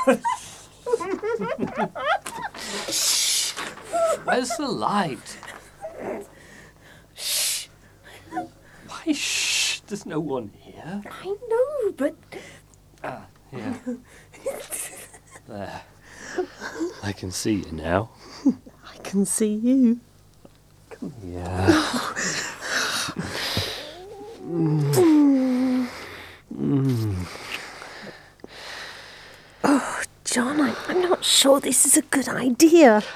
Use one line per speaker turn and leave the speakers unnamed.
Where's the light? Shh. Why shh? There's no one here.
I know, but...
Here. There. I can see you now.
I can see you.
Come here.
Oh, John, I'm not sure this is a good idea.